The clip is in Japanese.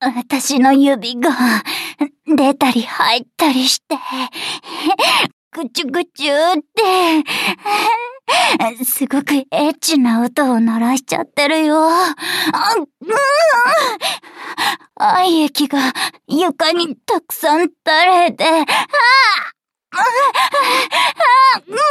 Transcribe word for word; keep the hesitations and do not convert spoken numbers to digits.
私の指が出たり入ったりして、ぐちゅぐちゅって、すごくエッチな音を鳴らしちゃってるよ。あ、うん、愛液が床にたくさん垂れて、ああ、ああ、ああ、